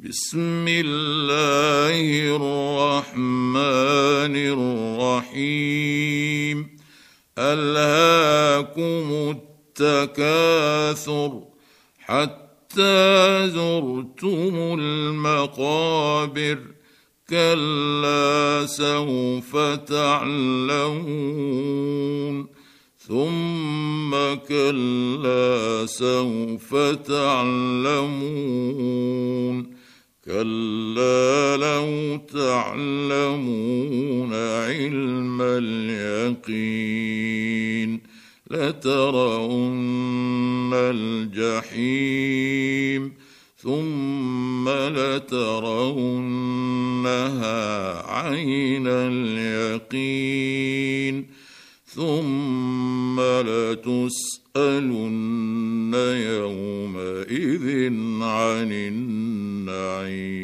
بسم الله الرحمن الرحيم ألهاكم التكاثر حتى زرتم المقابر كلا سوف تعلمون ثم كلا سوف تعلمون كلا لو تعلمون علم اليقين لترون الجحيم ثم لترونها عين اليقين ثم لتسألن يومئذ عن النعيم.